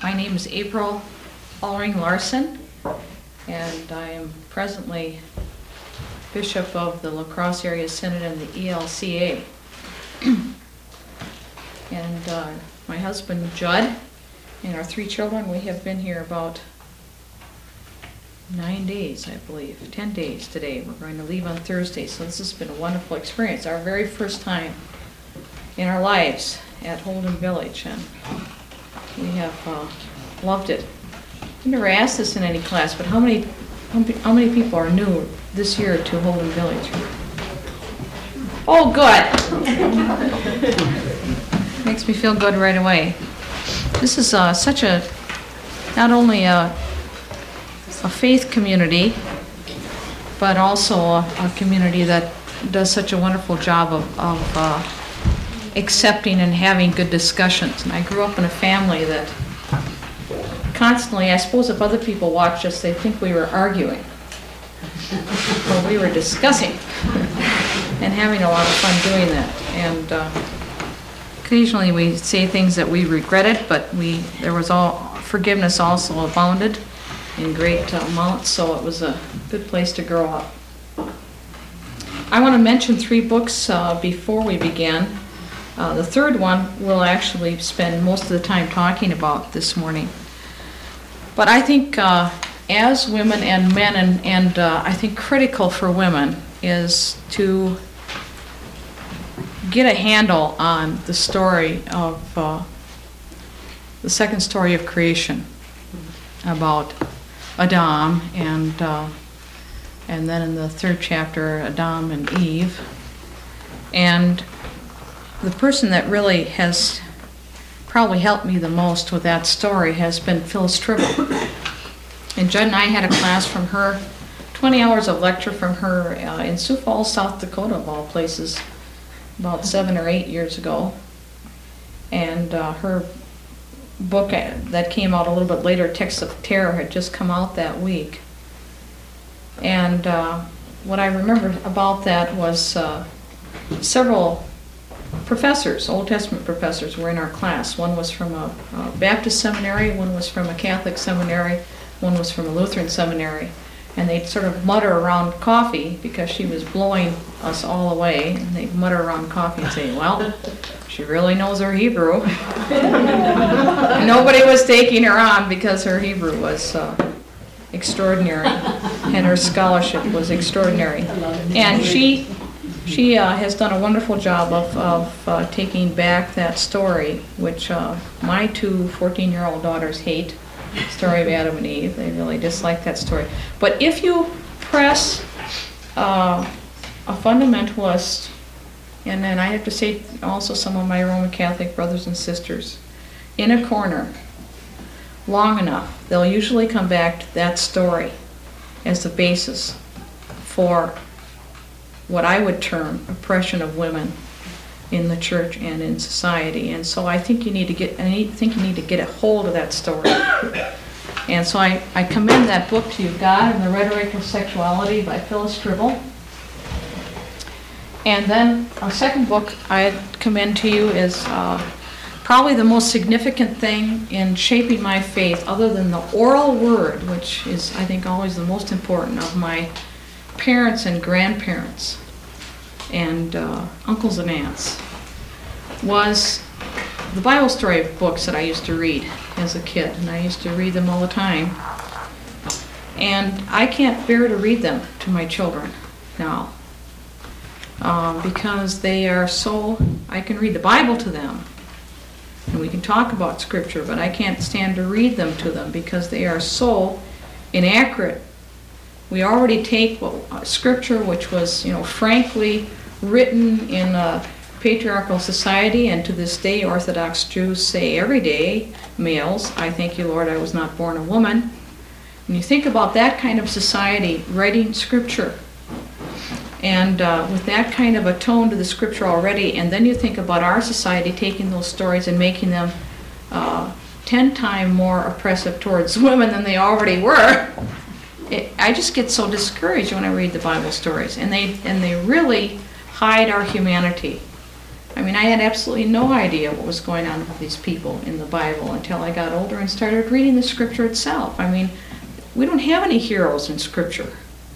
My name is April Allring Larson, and I am presently Bishop of the La Crosse Area Synod and the ELCA. And my husband Judd and our 3 children, we have been here about 9 days, I believe, 10 days today. We're going to leave on Thursday, so this has been a wonderful experience. Our very first time in our lives at Holden Village, and we have loved it. I never asked this in any class, but how many people are new this year to Holden Village? Oh, good. Makes me feel good right away. This is such a, not only a faith community, but also a community that does such a wonderful job of accepting and having good discussions. And I grew up in a family that constantly, I suppose if other people watched us, they think we were arguing. But we were discussing and having a lot of fun doing that. And occasionally we say things that we regretted, but there was forgiveness also abounded in great amounts, so it was a good place to grow up. I want to mention 3 books before we begin. The third one we'll actually spend most of the time talking about this morning. But I think as women and men, and I think critical for women, is to get a handle on the story of the second story of creation, about Adam and then in the 3rd chapter, Adam and Eve. And the person that really has probably helped me the most with that story has been Phyllis Tribble. And Judd and I had a class from her, 20 hours of lecture from her in Sioux Falls, South Dakota, of all places, about 7 or 8 years ago. And her book that came out a little bit later, Texts of Terror, had just come out that week. And what I remember about that was several professors, Old Testament professors, were in our class. One was from a Baptist seminary, one was from a Catholic seminary, one was from a Lutheran seminary. And they'd sort of mutter around coffee because she was blowing us all away. And they'd mutter around coffee and say, well, she really knows her Hebrew. Nobody was taking her on because her Hebrew was extraordinary and her scholarship was extraordinary. And she has done a wonderful job of taking back that story, which my 2 14-year-old daughters hate, the story of Adam and Eve. They really dislike that story. But if you press a fundamentalist, and then I have to say also some of my Roman Catholic brothers and sisters, in a corner long enough, they'll usually come back to that story as the basis for what I would term oppression of women in the church and in society. And so I think you need to get a hold of that story. And so I commend that book to you, God and the Rhetoric of Sexuality by Phyllis Tribble. And then a second book I commend to you is probably the most significant thing in shaping my faith, other than the oral word, which is, I think, always the most important, of my parents and grandparents and uncles and aunts, was the Bible story books that I used to read as a kid, and I used to read them all the time. And I can't bear to read them to my children now because they are so, I can read the Bible to them and we can talk about Scripture, but I can't stand to read them to them because they are so inaccurate. We already take Scripture, which was, frankly written in a patriarchal society, and to this day Orthodox Jews say every day, males, I thank you, Lord, I was not born a woman. When you think about that kind of society writing Scripture, and with that kind of a tone to the Scripture already, and then you think about our society taking those stories and making them 10 times more oppressive towards women than they already were, I just get so discouraged when I read the Bible stories, and they really hide our humanity. I mean, I had absolutely no idea what was going on with these people in the Bible until I got older and started reading the Scripture itself. I mean, we don't have any heroes in Scripture.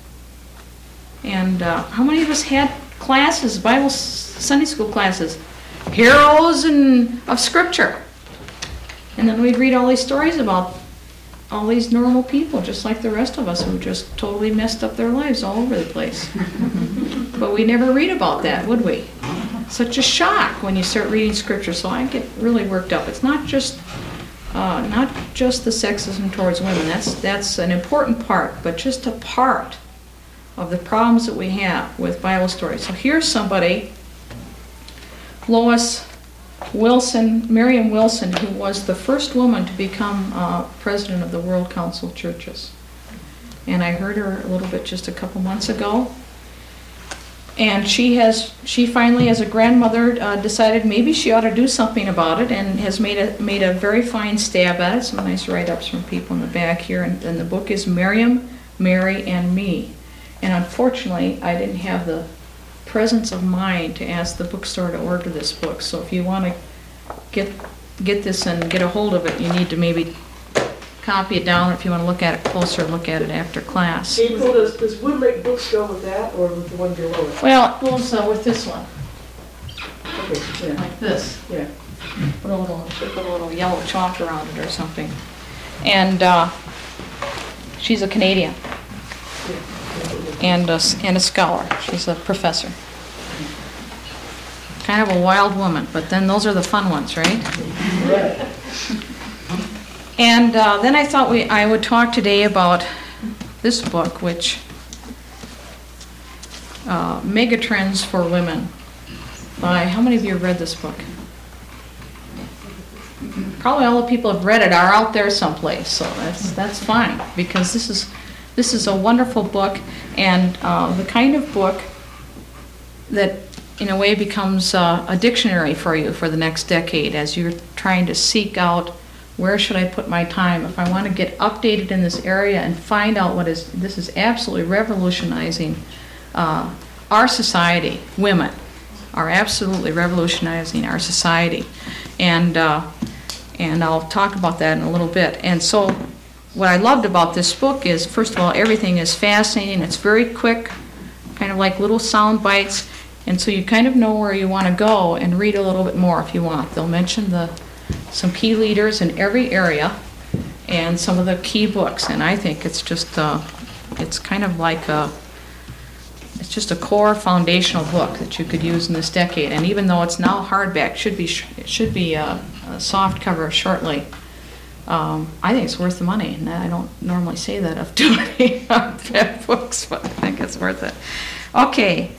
And how many of us had classes, Bible Sunday school classes, heroes of Scripture? And then we'd read all these stories about all these normal people, just like the rest of us, who just totally messed up their lives all over the place. But we never read about that, would we? Such a shock when you start reading Scripture. So I get really worked up. It's not just the sexism towards women. That's an important part, but just a part of the problems that we have with Bible stories. So here's somebody, Lois Wilson, Miriam Wilson, who was the first woman to become president of the World Council of Churches. And I heard her a little bit just a couple months ago. And she finally, as a grandmother, decided maybe she ought to do something about it, and has made a very fine stab at it. Some nice write-ups from people in the back here. And the book is Miriam, Mary, and Me. And unfortunately, I didn't have the presence of mind to ask the bookstore to order this book. So if you want to get this and get a hold of it, you need to maybe copy it down. If you want to look at it closer, look at it after class. April, does Woodlake Books go with that, or with the one below it? Well, it goes with this one, Okay, yeah, like this. yeah. Put a little yellow chalk around it or something. And she's a Canadian and a scholar. She's a professor. Kind of a wild woman, but then those are the fun ones, right? Right. And then I thought I would talk today about this book, which Megatrends for Women, by, how many of you have read this book? Probably all the people who have read it are out there someplace, so that's fine, because this is a wonderful book, and the kind of book that in a way becomes a dictionary for you for the next decade as you're trying to seek out where should I put my time if I want to get updated in this area and find out this is absolutely revolutionizing our society. Women are absolutely revolutionizing our society, and I'll talk about that in a little bit. And so what I loved about this book is, first of all, everything is fascinating. It's very quick, kind of like little sound bites, and so you kind of know where you want to go and read a little bit more if you want. They'll mention some key leaders in every area and some of the key books, and I think it's just it's kind of like it's just a core foundational book that you could use in this decade. And even though it's now hardback, it should be a soft cover shortly. I think it's worth the money, and I don't normally say that of too many books, but I think it's worth it. Okay,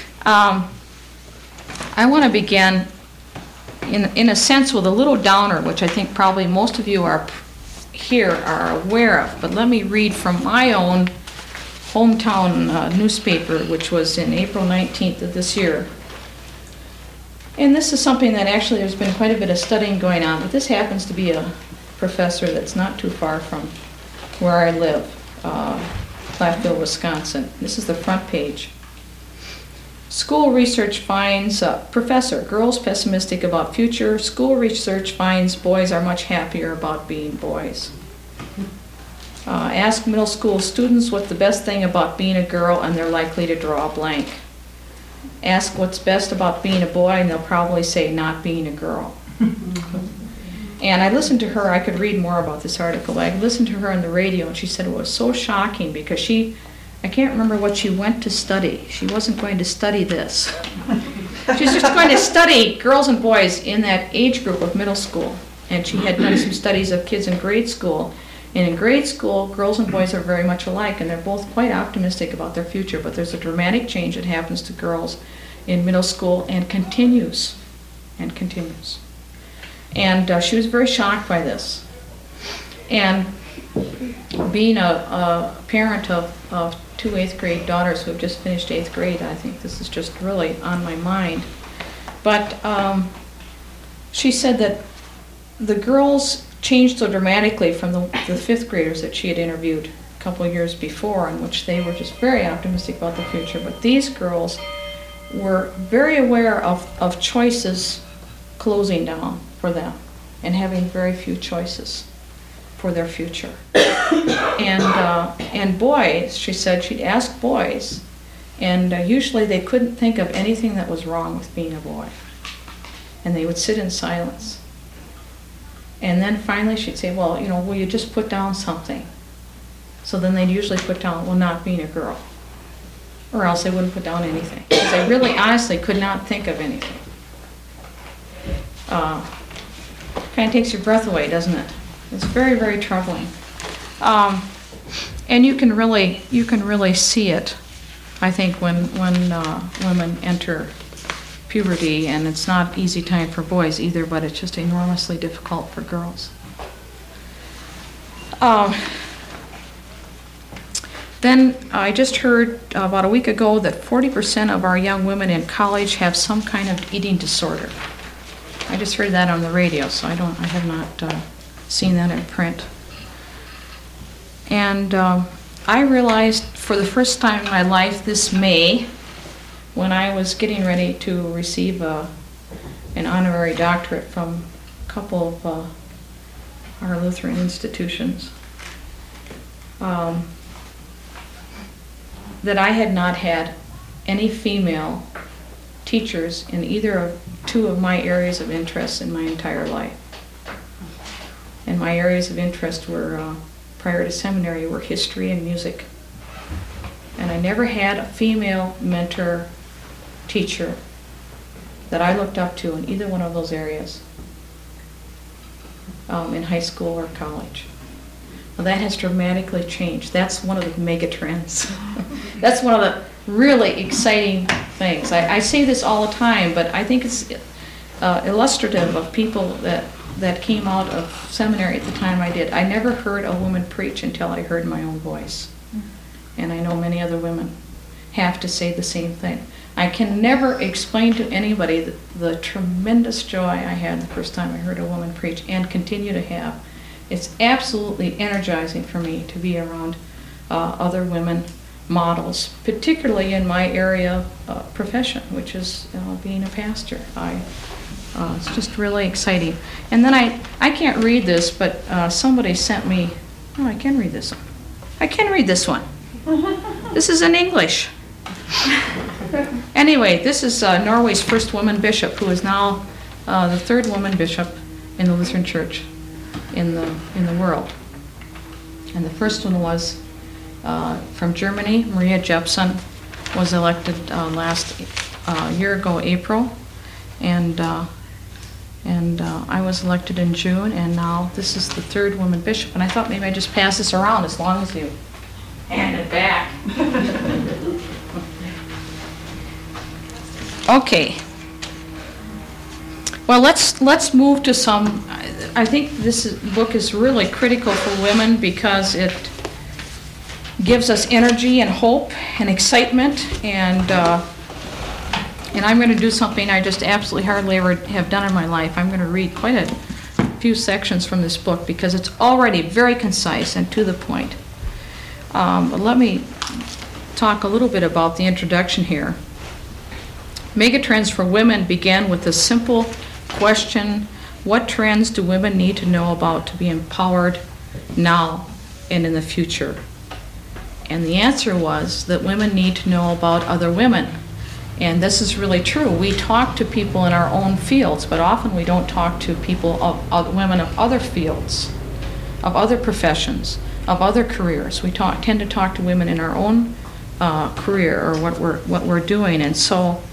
I want to begin in a sense with a little downer, which I think probably most of you are aware of, but let me read from my own hometown newspaper, which was in April 19th of this year. And this is something that actually there's been quite a bit of studying going on, but this happens to be a professor that's not too far from where I live, Platteville, Wisconsin. This is the front page. School research finds, professor, girls pessimistic about future. School research finds boys are much happier about being boys. Ask middle school students what's the best thing about being a girl, and they're likely to draw a blank. Ask what's best about being a boy, and they'll probably say not being a girl. And I listened to her. I could read more about this article. I listened to her on the radio, and she said it was so shocking because I can't remember what she went to study. She wasn't going to study this. She was just going to study girls and boys in that age group of middle school. And she had done some studies of kids in grade school. And in grade school, girls and boys are very much alike, and they're both quite optimistic about their future. But there's a dramatic change that happens to girls in middle school and continues. And continues. And she was very shocked by this. And being a parent of two 8th grade daughters who have just finished 8th grade, I think this is just really on my mind. But she said that the girls changed so dramatically from the 5th graders that she had interviewed a couple of years before, in which they were just very optimistic about the future. But these girls were very aware of choices closing down for them and having very few choices for their future. And boys, she said, she'd ask boys, and usually they couldn't think of anything that was wrong with being a boy. And they would sit in silence. And then finally she'd say, well, will you just put down something? So then they'd usually put down, well, not being a girl. Or else they wouldn't put down anything. Because they really honestly could not think of anything. Kind of takes your breath away, doesn't it? It's very, very troubling. And you can really see it, I think, when women enter puberty, and it's not easy time for boys either, but it's just enormously difficult for girls. Then I just heard about a week ago that 40% of our young women in college have some kind of eating disorder. I just heard that on the radio, so I have not seen that in print. And I realized for the first time in my life this May, when I was getting ready to receive an honorary doctorate from a couple of our Lutheran institutions, that I had not had any female teachers in either of two of my areas of interest in my entire life. And my areas of interest were, prior to seminary, were history and music. And I never had a female mentor teacher that I looked up to in either one of those areas in high school or college. Well, that has dramatically changed. That's one of the mega trends. That's one of the really exciting things. I say this all the time, but I think it's illustrative of people that came out of seminary at the time I did. I never heard a woman preach until I heard my own voice. And I know many other women have to say the same thing. I can never explain to anybody the tremendous joy I had the first time I heard a woman preach, and continue to have. It's absolutely energizing for me to be around other women models, particularly in my area of profession, which is being a pastor. It's just really exciting. And then I can't read this, but somebody sent me, oh, I can read this one. I can read this one. This is in English. Anyway, this is Norway's first woman bishop, who is now the third woman bishop in the Lutheran Church in the world. And the first one was from Germany. Maria Jepsen was elected last year ago, April, and I was elected in June, and now this is the third woman bishop. And I thought maybe I'd just pass this around as long as you hand it back. Okay. Well, let's move to some. I think this book is really critical for women because it gives us energy and hope and excitement, and I'm going to do something I just absolutely hardly ever have done in my life. I'm going to read quite a few sections from this book because it's already very concise and to the point. But let me talk a little bit about the introduction here. Megatrends for Women began with the simple question, what trends do women need to know about to be empowered now and in the future? And the answer was that women need to know about other women. And this is really true. We talk to people in our own fields, but often we don't talk to people women of other fields, of other professions, of other careers. We tend to talk to women in our own career or what we're doing. And so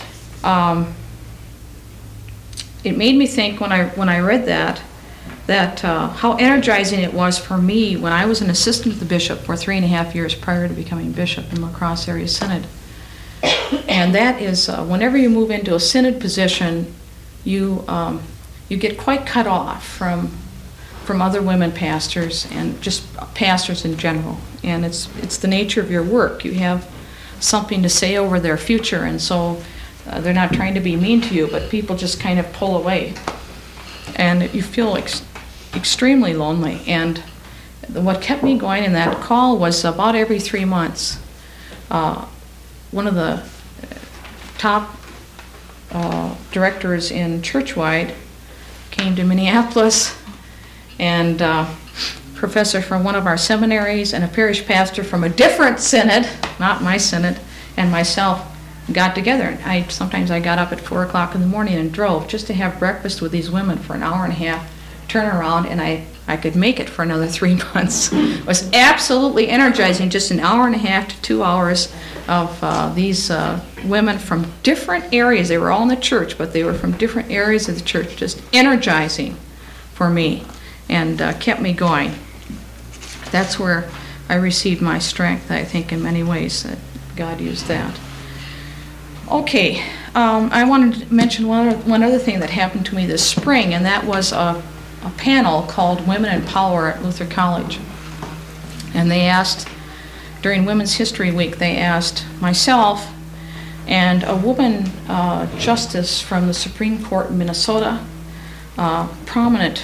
it made me think when I read that how energizing it was for me when I was an assistant to the bishop for 3.5 years prior to becoming bishop in La Crosse Area Synod. And that is whenever you move into a synod position, you get quite cut off from other women pastors and just pastors in general. And it's the nature of your work. You have something to say over their future, and so they're not trying to be mean to you, but people just kind of pull away. And you feel extremely lonely. And what kept me going in that call was about every 3 months, one of the top directors in Churchwide came to Minneapolis, and professor from one of our seminaries and a parish pastor from a different synod, not my synod, and myself got together. And sometimes I got up at 4 o'clock in the morning and drove just to have breakfast with these women for an hour and a half, turn around, and I could make it for another 3 months. It was absolutely energizing, just an hour and a half to 2 hours of these women from different areas. They were all in the church, but they were from different areas of the church, just energizing for me, and kept me going. That's where I received my strength, I think, in many ways, that God used that. Okay, I wanted to mention one other thing that happened to me this spring, and that was a panel called Women in Power at Luther College. And they asked, during Women's History Week, they asked myself and a woman justice from the Supreme Court in Minnesota, prominent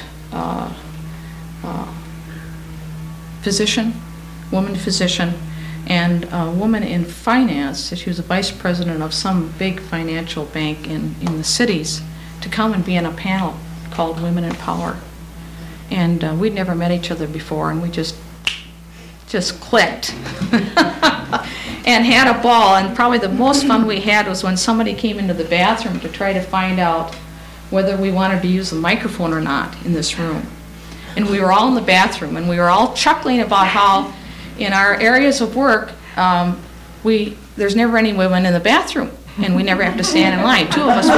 physician, woman physician, and a woman in finance. She was a vice president of some big financial bank in the cities, to come and be in a panel called Women in Power. And we'd never met each other before, and we just clicked and had a ball. And probably the most fun we had was when somebody came into the bathroom to try to find out whether we wanted to use the microphone or not in this room. And we were all in the bathroom, and we were all chuckling about how in our areas of work, there's never any women in the bathroom, and we never have to stand in line. 2 of us were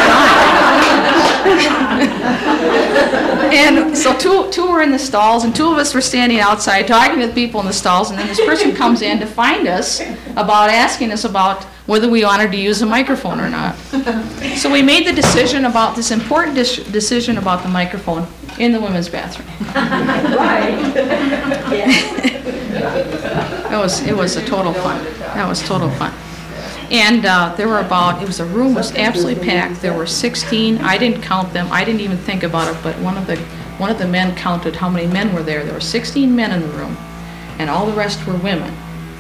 standing in line. And so two were in the stalls, and 2 of us were standing outside talking to the people in the stalls, and then this person comes in to find us, asking us about whether we wanted to use a microphone or not. So we made the decision about this important decision about the microphone in the women's bathroom. Right. It was a total fun. That was total fun. And there were the room was absolutely packed. There were 16. I didn't count them. I didn't even think about it, but one of the men counted how many men were there. There were 16 men in the room, and all the rest were women.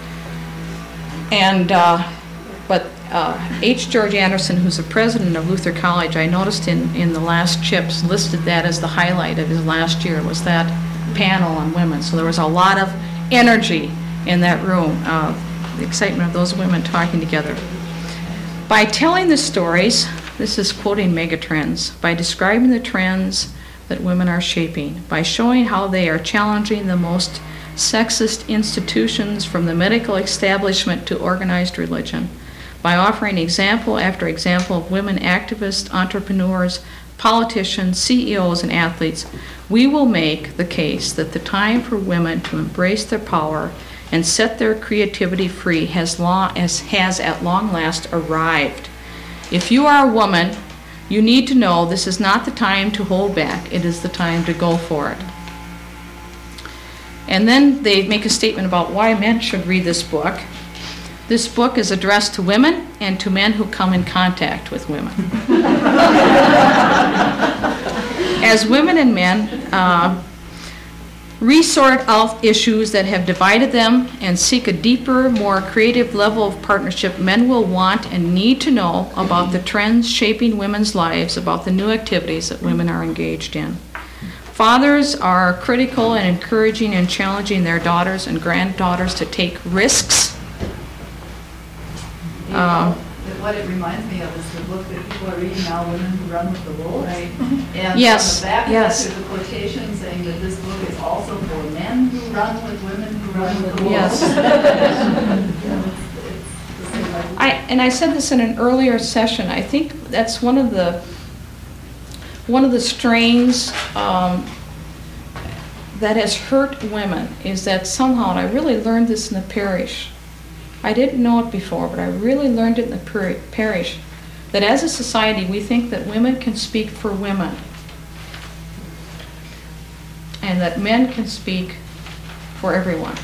And but H. George Anderson, who's the president of Luther College, I noticed in the last CHIPS listed that as the highlight of his last year, was that panel on women. So there was a lot of energy in that room, the excitement of those women talking together. By telling the stories, this is quoting Megatrends, by describing the trends that women are shaping, by showing how they are challenging the most sexist institutions from the medical establishment to organized religion, by offering example after example of women activists, entrepreneurs, politicians, CEOs, and athletes, we will make the case that the time for women to embrace their power and set their creativity free has at long last arrived. If you are a woman, you need to know this is not the time to hold back. It is the time to go for it. And then they make a statement about why men should read this book. This book is addressed to women and to men who come in contact with women. As women and men resort out issues that have divided them and seek a deeper, more creative level of partnership, men will want and need to know about the trends shaping women's lives, about the new activities that women are engaged in. Fathers are critical and encouraging and challenging their daughters and granddaughters to take risks. What it reminds me of is the book that people are reading now, Women Who Run with the Wolves. Right. And Yes, on the back yes. there's a quotation saying that this book is also for men who run with women who run with the wolves. Yes. I said this in an earlier session. I think that's one of the strains that has hurt women, is that somehow, and I really learned this in the parish, I didn't know it before, but I really learned it in the parish, that as a society we think that women can speak for women and that men can speak for everyone.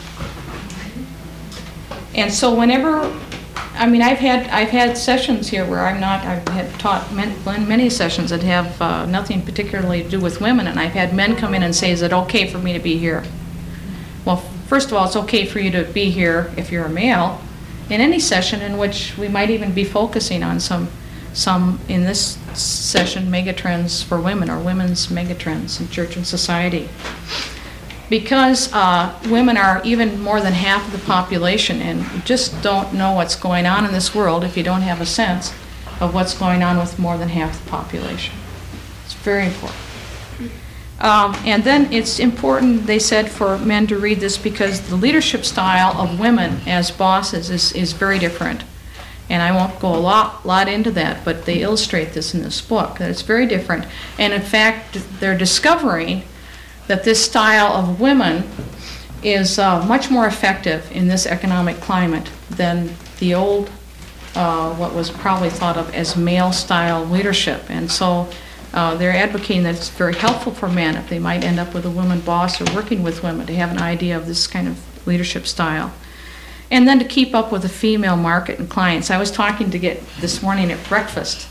And so whenever, I've had sessions here where I've had taught many sessions that have nothing particularly to do with women, and I've had men come in and say, is it okay for me to be here? Well, first of all, it's okay for you to be here if you're a male, in any session in which we might even be focusing on some in this session, megatrends for women or women's megatrends in church and society. Because women are even more than half of the population, and you just don't know what's going on in this world if you don't have a sense of what's going on with more than half the population. It's very important. And then it's important, they said, for men to read this because the leadership style of women as bosses is very different. And I won't go a lot into that, but they illustrate this in this book, that it's very different. And in fact, they're discovering that this style of women is much more effective in this economic climate than the old, what was probably thought of as male-style leadership. And so they're advocating that it's very helpful for men if they might end up with a woman boss or working with women to have an idea of this kind of leadership style. And then to keep up with the female market and clients. I was talking this morning at breakfast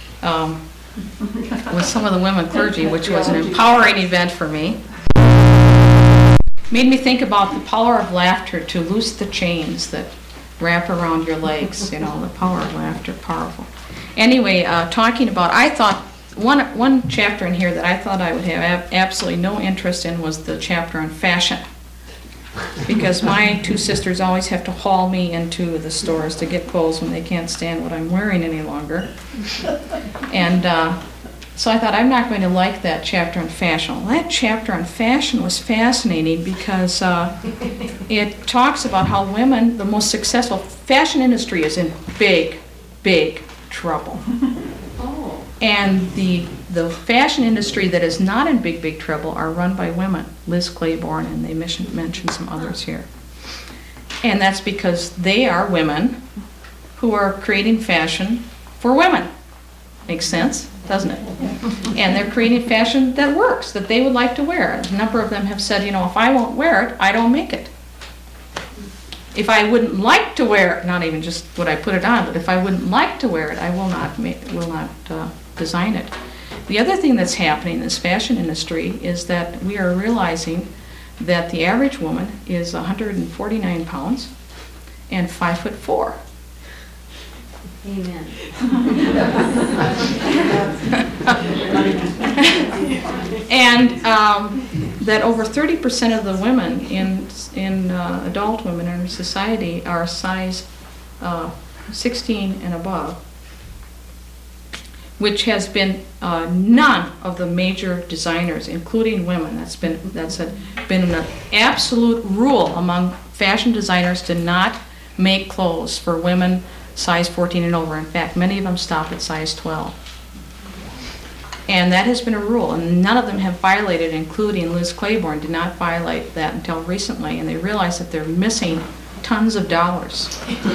with some of the women clergy, which was an empowering event for me. Made me think about the power of laughter to loose the chains that wrap around your legs. You know, the power of laughter, powerful. Anyway, talking about, I thought, one chapter in here that I thought I would have absolutely no interest in was the chapter on fashion. Because my two sisters always have to haul me into the stores to get clothes when they can't stand what I'm wearing any longer. And so I thought, I'm not going to like that chapter on fashion. Well, that chapter on fashion was fascinating because it talks about how women, the most successful fashion industry, is in big, big trouble. And the fashion industry that is not in big, big trouble are run by women, Liz Claiborne, and they mention some others here. And that's because they are women who are creating fashion for women. Makes sense, doesn't it? And they're creating fashion that works, that they would like to wear. A number of them have said, you know, if I won't wear it, I don't make it. If I wouldn't like to wear it, not even just would I put it on, but if I wouldn't like to wear it, I will not design it. The other thing that's happening in this fashion industry is that we are realizing that the average woman is 149 pounds and 5'4". Amen. And that over 30% of the women in adult women in our society are size 16 and above, which has been none of the major designers, including women. That's been an absolute rule among fashion designers to not make clothes for women size 14 and over. In fact, many of them stop at size 12. And that has been a rule, and none of them have violated, including Liz Claiborne, did not violate that until recently, and they realized that they're missing tons of dollars.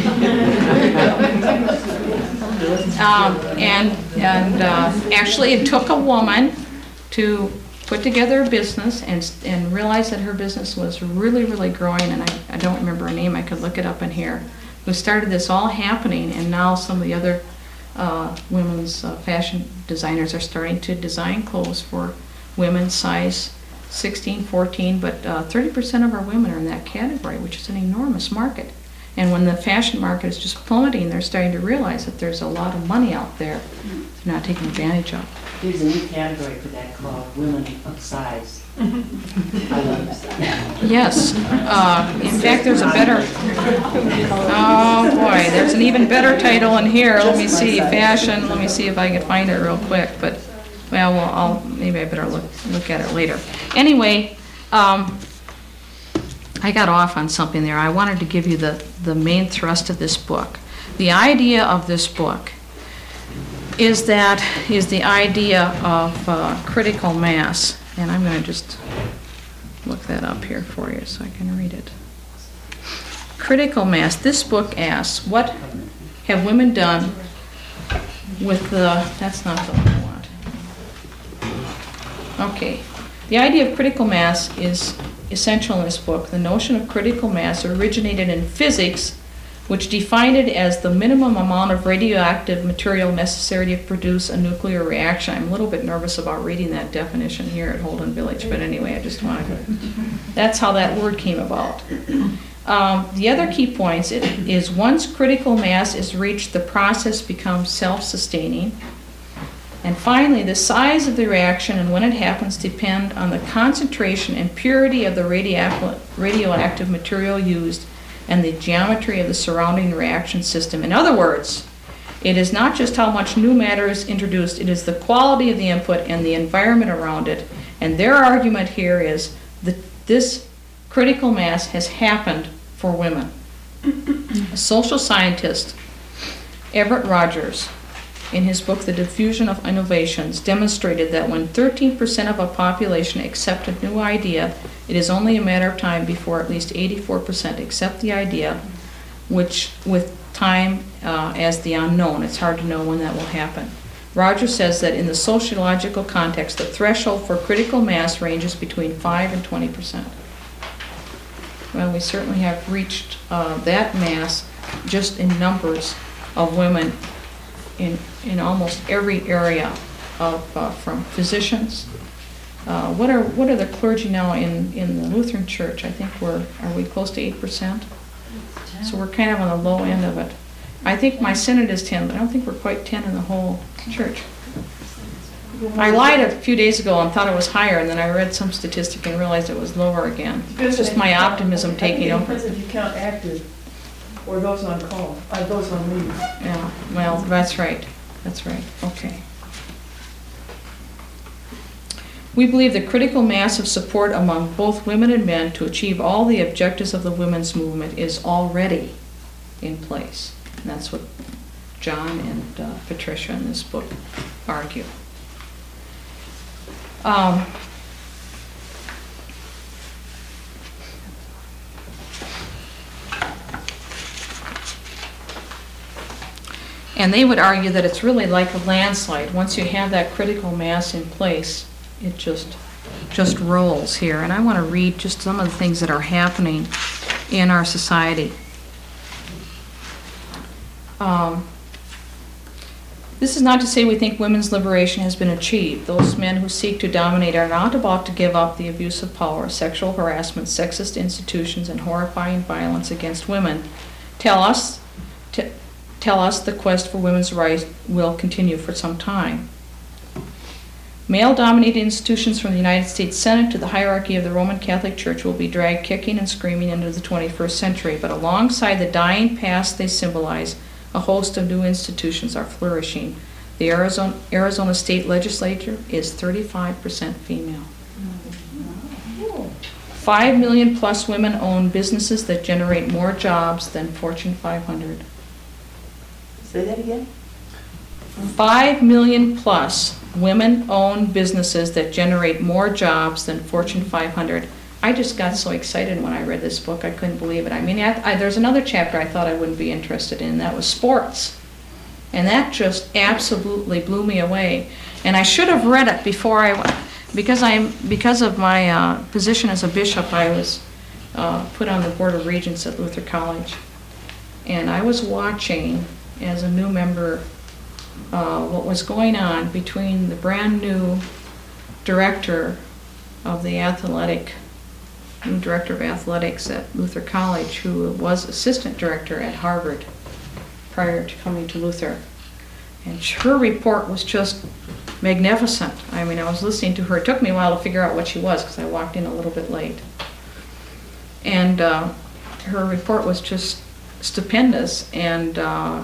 Actually, it took a woman to put together a business and realize that her business was really, really growing, and I don't remember her name, I could look it up in here, who started this all happening, and now some of the other women's fashion designers are starting to design clothes for women size 16, 14, but 30% of our women are in that category, which is an enormous market. And when the fashion market is just plummeting, they're starting to realize that there's a lot of money out there they're not taking advantage of. There's a new category for that called women of size. I love that. Yes. In fact, there's a better, oh boy, there's an even better title in here. Let me see, fashion, let me see if I can find it real quick, but, well, maybe I better look at it later. Anyway, I got off on something there. I wanted to give you the main thrust of this book. The idea of this book is the idea of critical mass. And I'm going to just look that up here for you so I can read it. Critical mass. This book asks, what have women done with that's not the one I want. Okay. The idea of critical mass is essential in this book. The notion of critical mass originated in physics, which defined it as the minimum amount of radioactive material necessary to produce a nuclear reaction. I'm a little bit nervous about reading that definition here at Holden Village, but anyway, I just wanted to. That's how that word came about. The other key points is once critical mass is reached, the process becomes self-sustaining. And finally, the size of the reaction and when it happens depend on the concentration and purity of the radioactive material used and the geometry of the surrounding reaction system. In other words, it is not just how much new matter is introduced, it is the quality of the input and the environment around it. And their argument here is that this critical mass has happened for women. A social scientist, Everett Rogers, in his book The Diffusion of Innovations, demonstrated that when 13% of a population accept a new idea, it is only a matter of time before at least 84% accept the idea, which with time as the unknown. It's hard to know when that will happen. Rogers says that in the sociological context, the threshold for critical mass ranges between 5 and 20%. Well, we certainly have reached that mass just in numbers of women in almost every area of from physicians. What are the clergy now in the Lutheran Church? I think are we close to 8%? So we're kind of on the low end of it. I think my synod is 10, but I don't think we're quite 10 in the whole church. I lied a few days ago and thought it was higher, and then I read some statistic and realized it was lower again. It's just my optimism taking over. If you count active or those on call, those on leave. Yeah, well, that's right. That's right. Okay. We believe the critical mass of support among both women and men to achieve all the objectives of the women's movement is already in place. And that's what John and Patricia in this book argue. And they would argue that it's really like a landslide. Once you have that critical mass in place, it just rolls here. And I want to read just some of the things that are happening in our society. This is not to say we think women's liberation has been achieved. Those men who seek to dominate are not about to give up the abuse of power, sexual harassment, sexist institutions, and horrifying violence against women. Tell us the quest for women's rights will continue for some time. Male-dominated institutions from the United States Senate to the hierarchy of the Roman Catholic Church will be dragged kicking and screaming into the 21st century, but alongside the dying past they symbolize, a host of new institutions are flourishing. The Arizona State Legislature is 35% female. 5 million plus women own businesses that generate more jobs than Fortune 500. Say that again? 5 million plus women own businesses that generate more jobs than Fortune 500. I just got so excited when I read this book, I couldn't believe it. I mean, there's another chapter I thought I wouldn't be interested in, and that was sports. And that just absolutely blew me away. And I should have read it before because of my position as a bishop, I was put on the Board of Regents at Luther College. And I was watching, as a new member, what was going on between the brand new director of the new director of athletics at Luther College, who was assistant director at Harvard prior to coming to Luther. And her report was just magnificent. I mean, I was listening to her. It took me a while to figure out what she was because I walked in a little bit late. And her report was just stupendous, and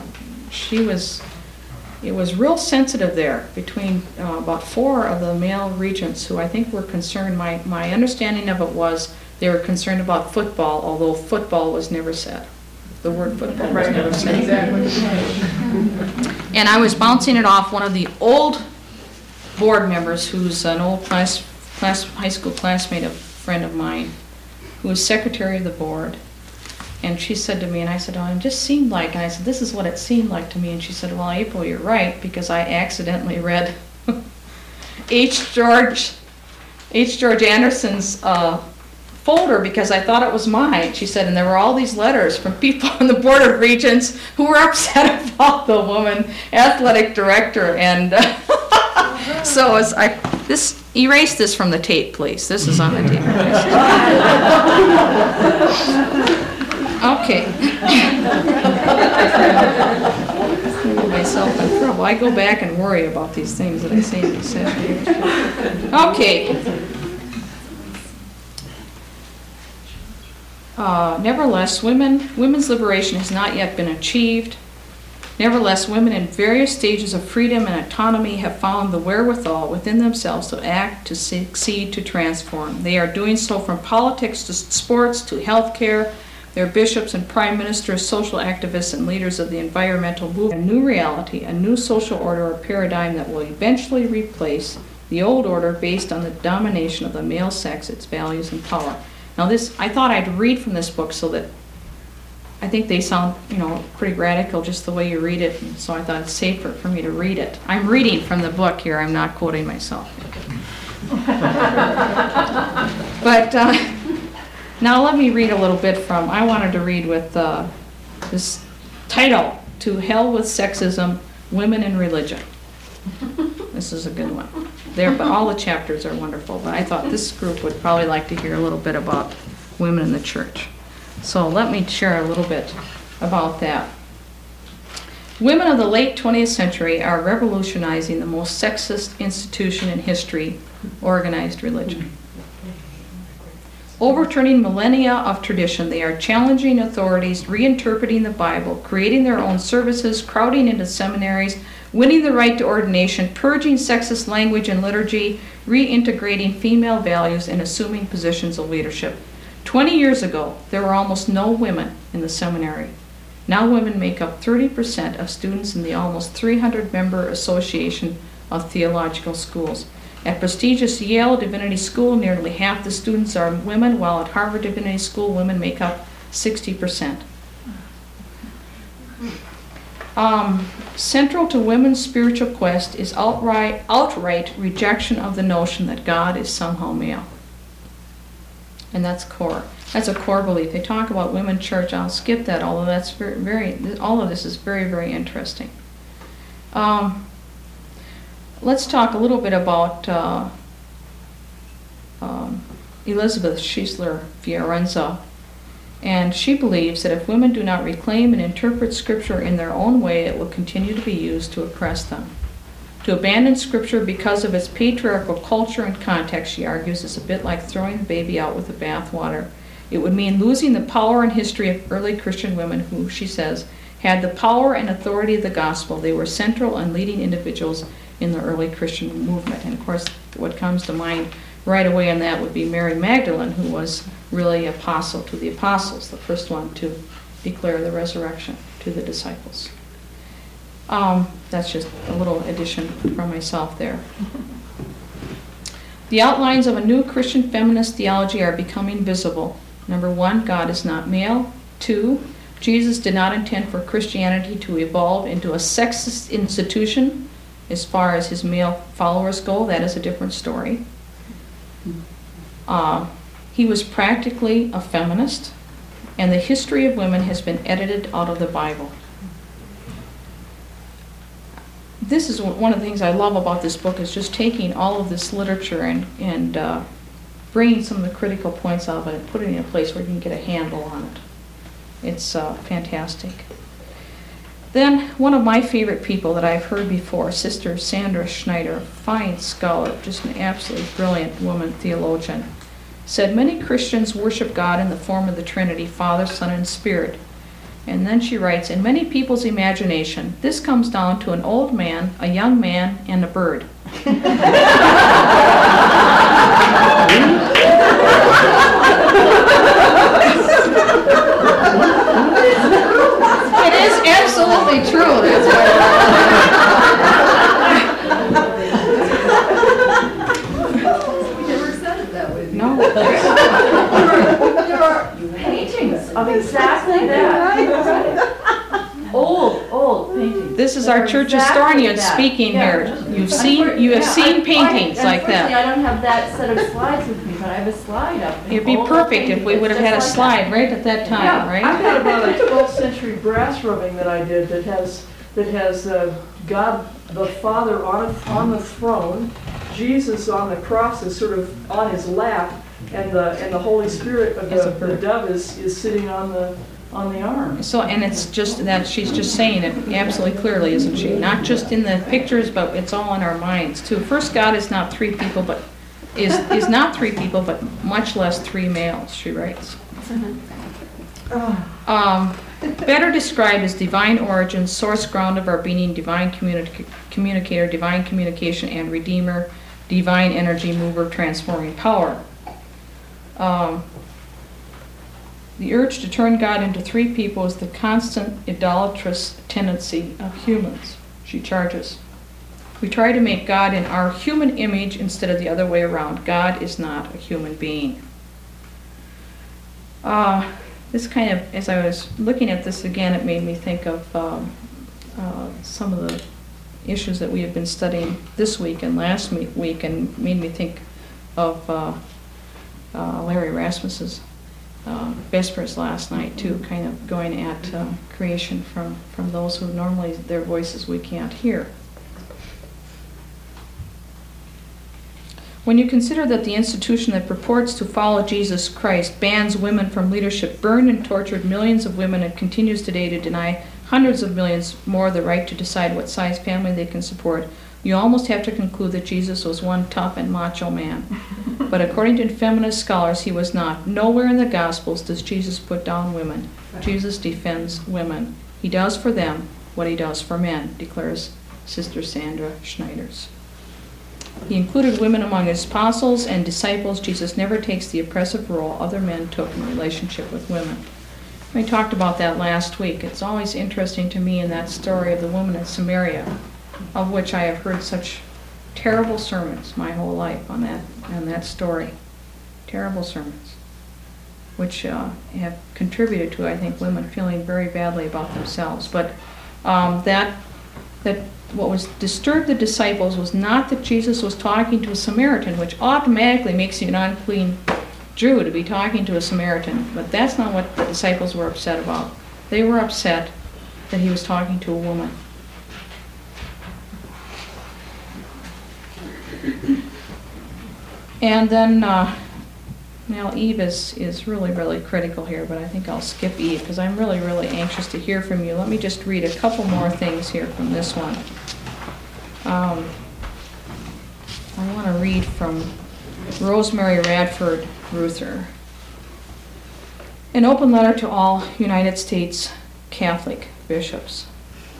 it was real sensitive there between about 4 of the male regents who I think were concerned. My understanding of it was they were concerned about football, although football was never said. The word football was never said. Exactly. And I was bouncing it off one of the old board members who's an old high school classmate, a friend of mine, who was secretary of the board. And she said to me, and I said, oh, it just seemed like, and I said, this is what it seemed like to me. And she said, well, April, you're right, because I accidentally read H. George Anderson's folder because I thought it was mine. She said, and there were all these letters from people on the Board of Regents who were upset about the woman athletic director. And so erase this from the tape, please. This is on the tape. Okay. Get myself in trouble. I go back and worry about these things that I say in these sessions. Okay. Nevertheless, women's liberation has not yet been achieved. Nevertheless, women in various stages of freedom and autonomy have found the wherewithal within themselves to act, to succeed, to transform. They are doing so from politics to sports to healthcare. Their bishops and prime ministers, social activists, and leaders of the environmental movement. A new reality, a new social order or paradigm that will eventually replace the old order based on the domination of the male sex, its values and power. Now this, I thought I'd read from this book so that I think they sound, pretty radical just the way you read it, and so I thought it's safer for me to read it. I'm reading from the book here, I'm not quoting myself. But now let me read a little bit from, I wanted to read with this title, To Hell with Sexism, Women in Religion. This is a good one. But all the chapters are wonderful, but I thought this group would probably like to hear a little bit about women in the church. So let me share a little bit about that. Women of the late 20th century are revolutionizing the most sexist institution in history, organized religion. Overturning millennia of tradition, they are challenging authorities, reinterpreting the Bible, creating their own services, crowding into seminaries, winning the right to ordination, purging sexist language and liturgy, reintegrating female values, and assuming positions of leadership. 20 years ago, there were almost no women in the seminary. Now women make up 30% of students in the almost 300-member Association of Theological Schools. At prestigious Yale Divinity School, nearly half the students are women, while at Harvard Divinity School, women make up 60%. Central to women's spiritual quest is outright rejection of the notion that God is somehow male. And that's core. That's a core belief. They talk about women church. I'll skip that, although that's all of this is very, very interesting. Let's talk a little bit about Elizabeth Schießler Fiorenza. And she believes that if women do not reclaim and interpret Scripture in their own way, it will continue to be used to oppress them. To abandon Scripture because of its patriarchal culture and context, she argues, is a bit like throwing the baby out with the bathwater. It would mean losing the power and history of early Christian women who, she says, had the power and authority of the gospel. They were central and leading individuals in the early Christian movement. And of course, what comes to mind right away on that would be Mary Magdalene, who was really apostle to the apostles, the first one to declare the resurrection to the disciples. That's just a little addition from myself there. The outlines of a new Christian feminist theology are becoming visible. Number 1, God is not male. 2, Jesus did not intend for Christianity to evolve into a sexist institution as far as his male followers go. That is a different story. He was practically a feminist, and the history of women has been edited out of the Bible. This is one of the things I love about this book, is just taking all of this literature and bringing some of the critical points of it and putting it in a place where you can get a handle on it. It's fantastic. Then one of my favorite people that I've heard before, Sister Sandra Schneider, a fine scholar, just an absolutely brilliant woman theologian, said many Christians worship God in the form of the Trinity, Father, Son, and Spirit. And then she writes, in many people's imagination, this comes down to an old man, a young man, and a bird. It is absolutely true. That's why We never said it that way. No. There are paintings of exactly that. Old paintings. This is that our are church exactly historian that. speaking Yeah. here. You have seen paintings like Unfortunately, that. I don't have that set of slides with me, but I have a slide up. It'd be perfect if we would have had a slide right at that time, I've right? got about a 12th century brass rubbing that I did that has God the Father on the throne, Jesus on the cross is sort of on his lap, and the Holy Spirit of As a the bird. dove is sitting on the on the arm. So, and it's just that she's just saying it absolutely clearly, isn't she? Not just in the pictures, but it's all in our minds too. First, God is not three people, but is not three people, but much less three males, she writes. Better described as divine origin, source ground of our being, divine communicator, divine communication, and redeemer, divine energy, mover, transforming power. The urge to turn God into three people is the constant idolatrous tendency of humans, she charges. We try to make God in our human image instead of the other way around. God is not a human being. This kind of, as I was looking at this again, it made me think of some of the issues that we have been studying this week and last week, and made me think of Larry Rasmus's Vespers last night too, kind of going at creation from those who normally their voices we can't hear. When you consider that the institution that purports to follow Jesus Christ bans women from leadership, burned and tortured millions of women, and continues today to deny hundreds of millions more the right to decide what size family they can support, you almost have to conclude that Jesus was one tough and macho man. But according to feminist scholars, he was not. Nowhere in the Gospels does Jesus put down women. Jesus defends women. He does for them what he does for men, declares Sister Sandra Schneiders. He included women among his apostles and disciples. Jesus never takes the oppressive role other men took in relationship with women. We talked about that last week. It's always interesting to me in that story of the woman in Samaria, of which I have heard such terrible sermons my whole life on that story. Terrible sermons, which have contributed to, I think, women feeling very badly about themselves. But that what was disturbed the disciples was not that Jesus was talking to a Samaritan, which automatically makes you an unclean Jew to be talking to a Samaritan. But that's not what the disciples were upset about. They were upset that he was talking to a woman. And then, now Eve is really, really critical here, but I think I'll skip Eve because I'm really, really anxious to hear from you. Let me just read a couple more things here from this one. I want to read from Rosemary Radford Ruther. An open letter to all United States Catholic bishops.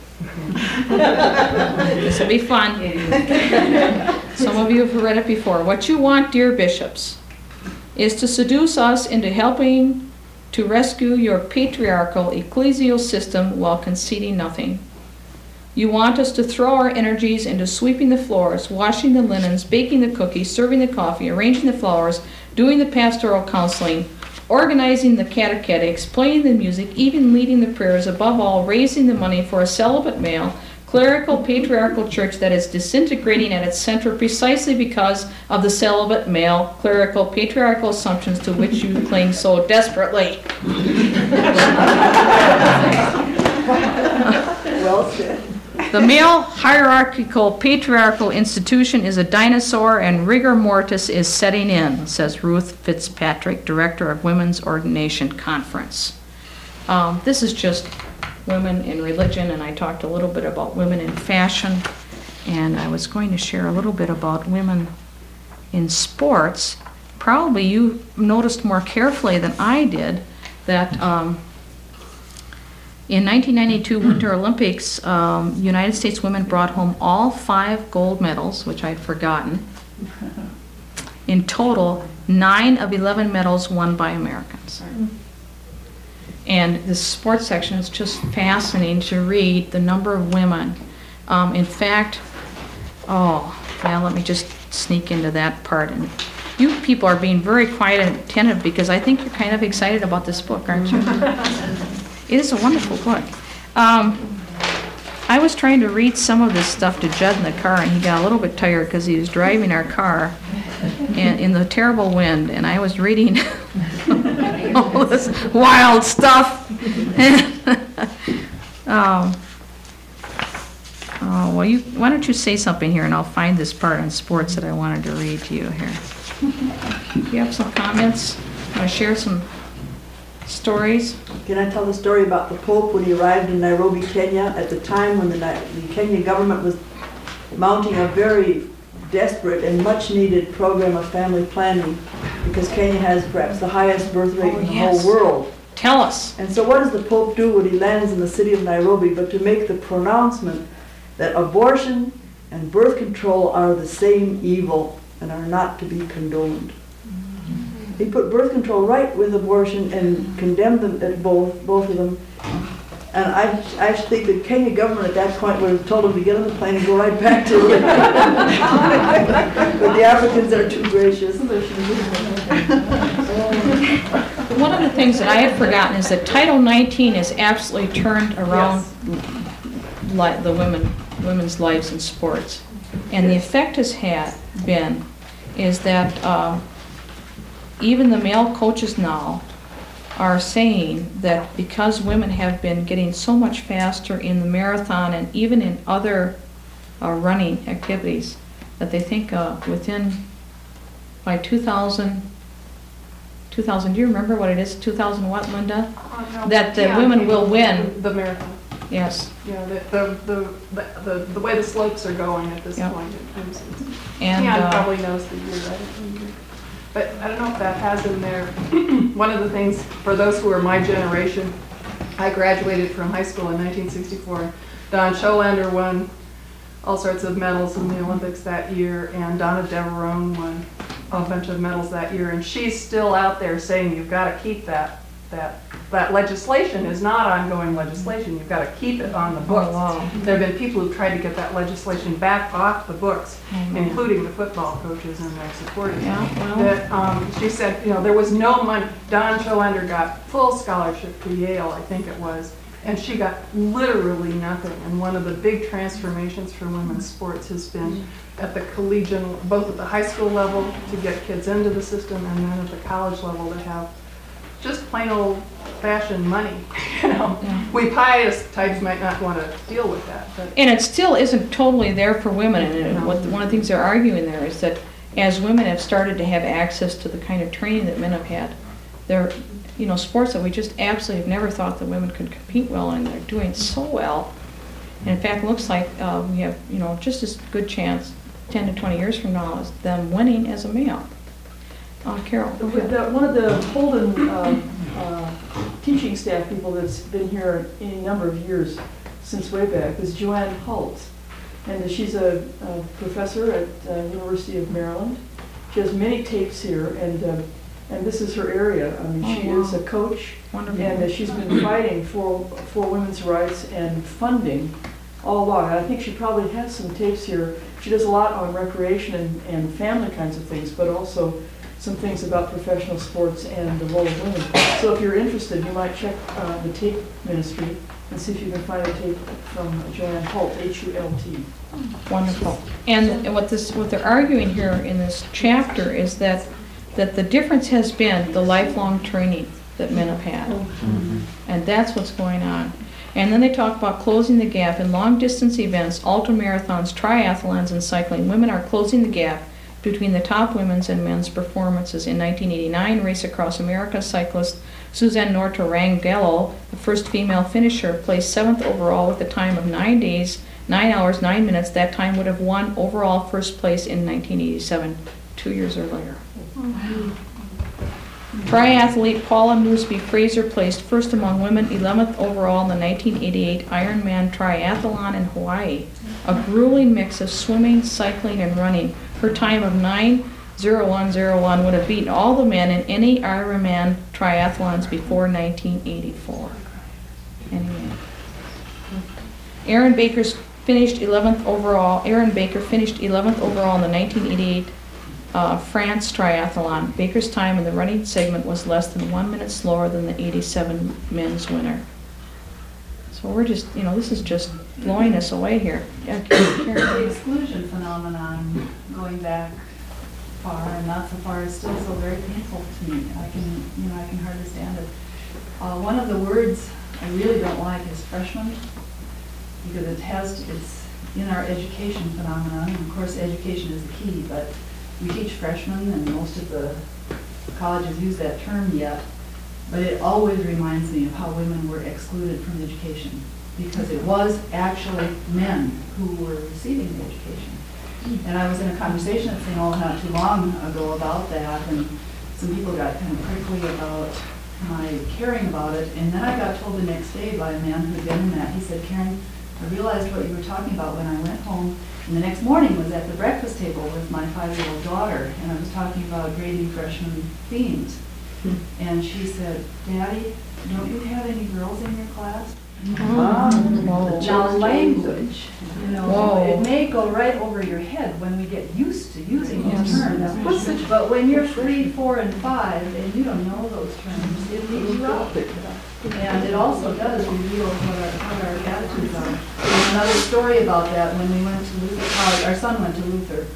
This will be fun. Some of you have read it before. What you want, dear bishops, is to seduce us into helping to rescue your patriarchal ecclesial system while conceding nothing. You want us to throw our energies into sweeping the floors, washing the linens, baking the cookies, serving the coffee, arranging the flowers, doing the pastoral counseling, organizing the catechetics, playing the music, even leading the prayers, above all, raising the money for a celibate male, clerical, patriarchal church that is disintegrating at its center precisely because of the celibate male, clerical, patriarchal assumptions to which you cling so desperately. Well said. The male hierarchical patriarchal institution is a dinosaur and rigor mortis is setting in, says Ruth Fitzpatrick, director of Women's Ordination Conference. This is just women in religion, and I talked a little bit about women in fashion, and I was going to share a little bit about women in sports. Probably you noticed more carefully than I did that in 1992 Winter Olympics, United States women brought home all 5 gold medals, which I'd forgotten. In total, 9 of 11 medals won by Americans. And this sports section is just fascinating to read the number of women. In fact, let me just sneak into that part. And you people are being very quiet and attentive because I think you're kind of excited about this book, aren't you? It is a wonderful book. I was trying to read some of this stuff to Judd in the car, and he got a little bit tired because he was driving our car and in the terrible wind, and I was reading all this wild stuff. Why don't you say something here, and I'll find this part on sports that I wanted to read to you here. Do you have some comments? Want to share some stories. Can I tell the story about the Pope when he arrived in Nairobi, Kenya, at the time when the Kenya government was mounting a very desperate and much-needed program of family planning, because Kenya has perhaps the highest birth rate in the yes. whole world. Tell us. And so what does the Pope do when he lands in the city of Nairobi but to make the pronouncement that abortion and birth control are the same evil and are not to be condoned? He put birth control right with abortion and condemned them at both of them. And I actually think the Kenya government at that point would have told him to get on the plane and go right back to it. But the Africans are too gracious. One of the things that I had forgotten is that Title 19 has absolutely turned around the women's lives in sports. And the effect has been is that even the male coaches now are saying that because women have been getting so much faster in the marathon and even in other running activities, that they think by 2000, do you remember what it is, 2000 what, Linda? No. That the Yeah, women will win. The marathon. Yes. Yeah, the way the slopes are going at this Yep. point. And Keon probably knows the year, right? But I don't know if that has in there. One of the things, for those who are my generation, I graduated from high school in 1964. Don Scholander won all sorts of medals in the Olympics that year, and Donna Deverone won a bunch of medals that year, and she's still out there saying you've got to keep that legislation is not ongoing legislation. You've got to keep it on the books. Oh, wow. There have been people who've tried to get that legislation back off the books, man. including the football coaches and their supporters. Yeah, well. That she said, there was no money. Don Scholander got full scholarship to Yale, I think it was, and she got literally nothing. And one of the big transformations for women's sports has been at the collegiate, both at the high school level to get kids into the system, and then at the college level to have just plain old fashioned money. Yeah. We pious types might not want to deal with that, but And it still isn't totally there for women. And one of the things they're arguing there is that as women have started to have access to the kind of training that men have had, they're, sports that we just absolutely have never thought that women could compete well in, they're doing so well. And in fact, it looks like we have, just as good chance 10 to 20 years from now as them winning as a male. Carol. go ahead. One of the Holden teaching staff people that's been here any number of years, since way back, is Joanne Holt. And she's a professor at University of Maryland. She has many tapes here, and this is her area. I mean, she is a coach, Wonderful. and she's been fighting for women's rights and funding all along. And I think she probably has some tapes here. She does a lot on recreation and family kinds of things, but also some things about professional sports and the role of women. So if you're interested, you might check the tape ministry and see if you can find a tape from Joanne Holt, H-U-L-T. Wonderful. And what they're arguing here in this chapter is that the difference has been the lifelong training that men have had. And that's what's going on. And then they talk about closing the gap in long distance events, ultramarathons, triathlons, and cycling. Women are closing the gap between the top women's and men's performances. In 1989, Race Across America cyclist Suzanne Norto Rangello, the first female finisher, placed 7th overall with a time of 9 days, 9 hours, 9 minutes. That time would have won overall first place in 1987, 2 years earlier. Triathlete Paula Moosby Fraser placed first among women, 11th overall in the 1988 Ironman Triathlon in Hawaii, a grueling mix of swimming, cycling, and running. Her time of 9:01:01 would have beaten all the men in any Ironman triathlons before 1984. Anyway. Aaron Baker finished 11th overall in the 1988 France Triathlon. Baker's time in the running segment was less than 1 minute slower than the 87 men's winner. So we're just, this is just blowing us away here. Yeah, The exclusion phenomenon going back far and not so far is still so very painful to me. I can hardly stand it. One of the words I really don't like is freshman, because it's in our education phenomenon. And of course, education is the key, but we teach freshmen, and most of the colleges use that term yet. but it always reminds me of how women were excluded from education, because it was actually men who were receiving the education. And I was in a conversation at St. Olaf not too long ago about that, and some people got kind of prickly about my caring about it, and then I got told the next day by a man who had been in that, he said, Karen, I realized what you were talking about when I went home, and the next morning was at the breakfast table with my 5-year-old daughter, and I was talking about grading freshman themes. And she said, Daddy, don't you have any girls in your class? Whoa. Now, language, you know, Whoa. it may go right over your head when we get used to using those Yes. terms. But when you're 3, 4, and 5, and you don't know those terms, it leaves you out. And it also does reveal what our attitudes are. And another story about that, when we went to Luther College, our son went to Luther,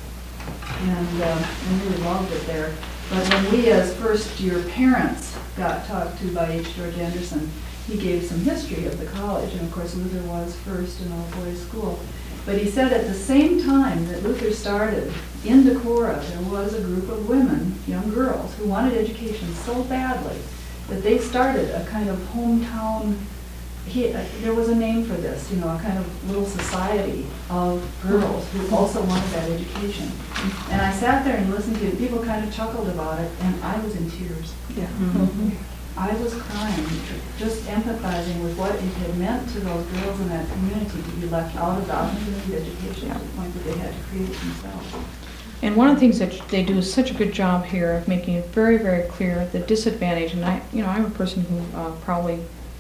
and really loved it there. But when we as first-year parents got talked to by H. George Anderson, he gave some history of the college, and of course Luther was first an all-boys school. But he said at the same time that Luther started, in Decorah, there was a group of women, young girls, who wanted education so badly that they started a kind of hometown, there was a name for this, you know, a kind of little society of girls who also wanted that education. And I sat there and listened to it. People kind of chuckled about it, and I was in tears. Yeah. I was crying, just empathizing with what it had meant to those girls in that community to be left out of the opportunity of education to the point that they had to create it themselves. And one of the things that they do is such a good job here of making it very, very clear the disadvantage. And I'm a person who probably,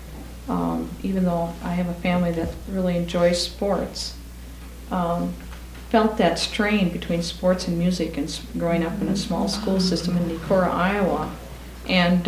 even though I have a family that really enjoys sports, felt that strain between sports and music and growing up in a small school system in Decorah, Iowa. And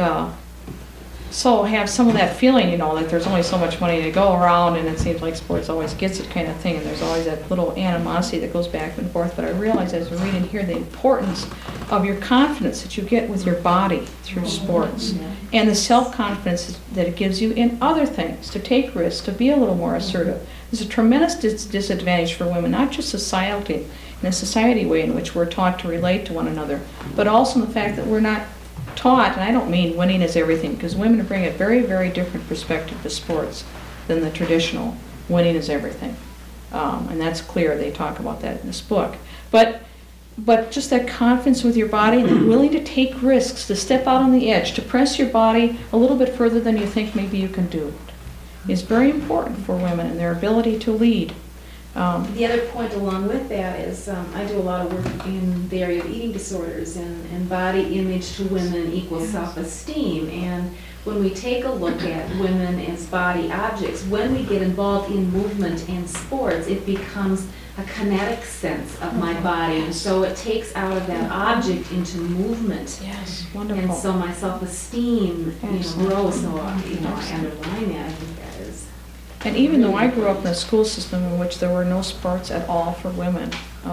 so have some of that feeling, you know, that there's only so much money to go around and it seems like sports always gets it kind of thing, and there's always that little animosity that goes back and forth. But I realize as I read and hear the importance of your confidence that you get with your body through sports and the self-confidence that it gives you in other things, to take risks, to be a little more assertive. There's a tremendous disadvantage for women, not just society, in a society way in which we're taught to relate to one another, but also in the fact that we're not taught, and I don't mean winning is everything, because women bring a very, very different perspective to sports than the traditional winning is everything. And that's clear, they talk about that in this book. But just that confidence with your body and willing to take risks, to step out on the edge, to press your body a little bit further than you think maybe you can do, is very important for women and their ability to lead. The other point along with that is I do a lot of work in the area of eating disorders, and body image to women equals self-esteem. And when we take a look at women as body objects, when we get involved in movement and sports, it becomes a kinetic sense of my body. And so it takes out of that object into movement. Yes, wonderful. And so my self-esteem grows. So I underline that. I think that is. And even though I grew up in a school system in which there were no sports at all for women,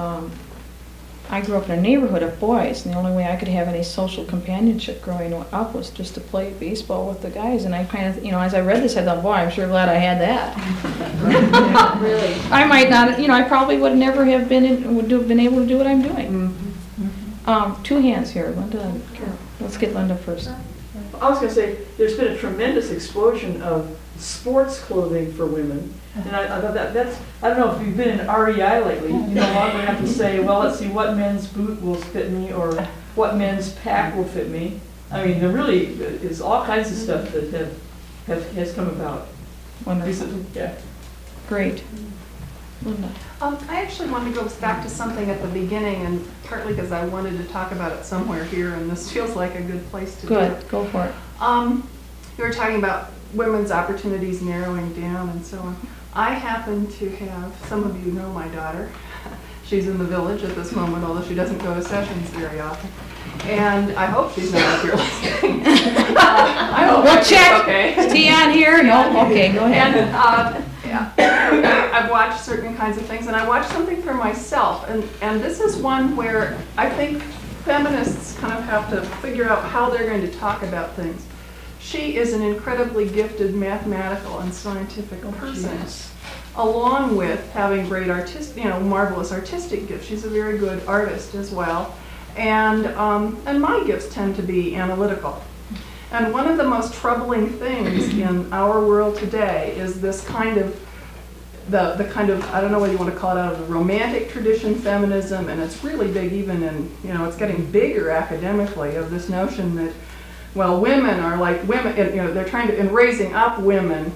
I grew up in a neighborhood of boys, and the only way I could have any social companionship growing up was just to play baseball with the guys. And I kind of, as I read this, I thought, boy, I'm sure glad I had that. Really? I might not, I probably would never have been able to do what I'm doing. Two hands here, Linda and Carol. Let's get Linda first. I was going to say, there's been a tremendous explosion of sports clothing for women. And I thought that's, I don't know if you've been in REI lately, you no longer have to say, well, let's see what men's boot will fit me or what men's pack will fit me. I mean, there really is all kinds of stuff that has come about. Wonderful. Yeah. Great. Linda. I actually wanted to go back to something at the beginning, and partly because I wanted to talk about it somewhere here, and this feels like a good place to do it. Good, go for it. You were talking about women's opportunities narrowing down and so on. I happen to have, some of you know my daughter. She's in the village at this moment, although she doesn't go to sessions very often. And I hope she's not up here listening. I hope We'll check. Okay. Is T on here? No? Okay, go ahead. And I've watched certain kinds of things, and I watched something for myself. And this is one where I think feminists kind of have to figure out how they're going to talk about things. She is an incredibly gifted mathematical and scientific person, along with having great marvelous artistic gifts. She's a very good artist as well, and my gifts tend to be analytical. And one of the most troubling things in our world today is this kind of, the kind of, I don't know what you want to call it, out of the romantic tradition feminism, and it's really big even in, it's getting bigger academically, of this notion that, well, women are like women, and, they're trying to, in raising up women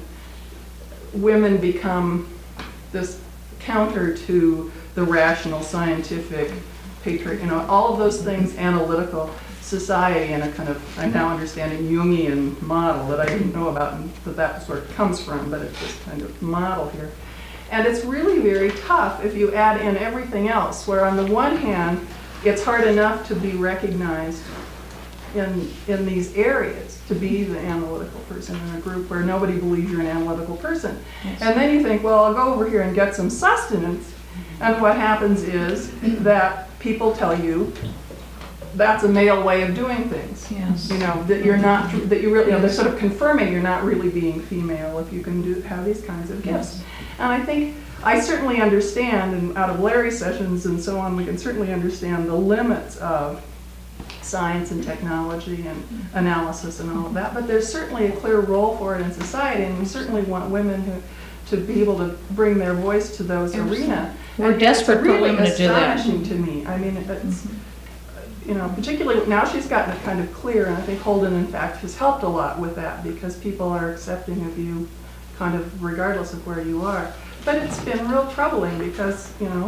become this counter to the rational, scientific, all of those things, analytical society, and a kind of, I'm now understanding Jungian model that I didn't know about, and that's where it comes from, but it's this kind of model here. And it's really very tough if you add in everything else, where on the one hand, it's hard enough to be recognized in these areas, to be the analytical person in a group where nobody believes you're an analytical person. Yes. And then you think, well, I'll go over here and get some sustenance, and what happens is that people tell you that's a male way of doing things. Yes. That you're not, that you really, they're sort of confirming you're not really being female if you can have these kinds of gifts. And I think, I certainly understand, and out of Larry's sessions and so on, we can certainly understand the limits of science and technology and analysis and all of that, but there's certainly a clear role for it in society, and we certainly want women to be able to bring their voice to those arenas. We're desperate for women to do that. It's astonishing to me. I mean, it's, particularly now she's gotten it kind of clear, and I think Holden, in fact, has helped a lot with that, because people are accepting of you kind of regardless of where you are. But it's been real troubling because,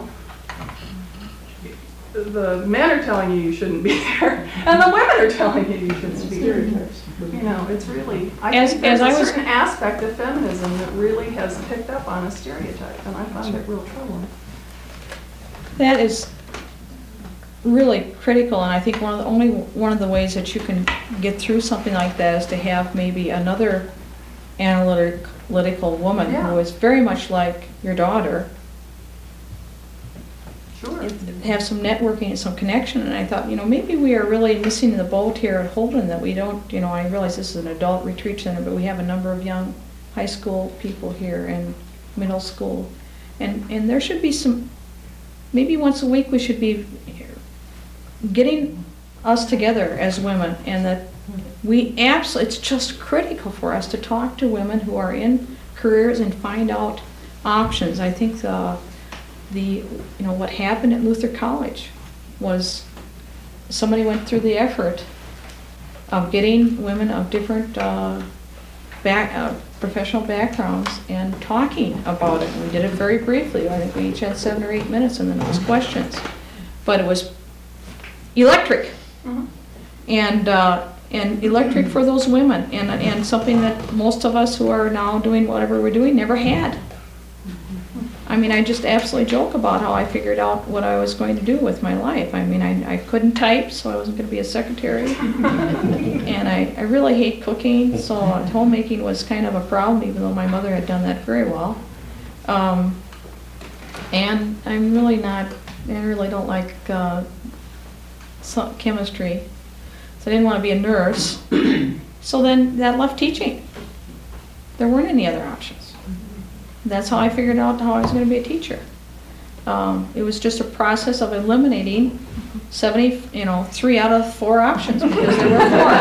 the men are telling you shouldn't be there, and the women are telling you shouldn't be there. It's really, I think there's a certain aspect of feminism that really has picked up on a stereotype, and I find it real troubling. That is really critical, and I think one of the ways that you can get through something like that is to have maybe another analytical woman who is very much like your daughter. Sure. Have some networking and some connection, and I thought, maybe we are really missing the boat here at Holden, that we don't, I realize this is an adult retreat center, but we have a number of young high school people here and middle school, and there should be some, maybe once a week we should be getting us together as women, and that it's just critical for us to talk to women who are in careers and find out options. I think what happened at Luther College was somebody went through the effort of getting women of different professional backgrounds and talking about it. We did it very briefly. I think we each had 7 or 8 minutes, and then there was questions. But it was electric, and electric for those women, and something that most of us who are now doing whatever we're doing never had. I mean, I just absolutely joke about how I figured out what I was going to do with my life. I mean, I couldn't type, so I wasn't going to be a secretary. And I really hate cooking, so homemaking was kind of a problem, even though my mother had done that very well. And I'm really not, I really don't like chemistry. So I didn't want to be a nurse. So then that left teaching. There weren't any other options. That's how I figured out how I was going to be a teacher. It was just a process of eliminating 3 out of 4 options, because there were 4.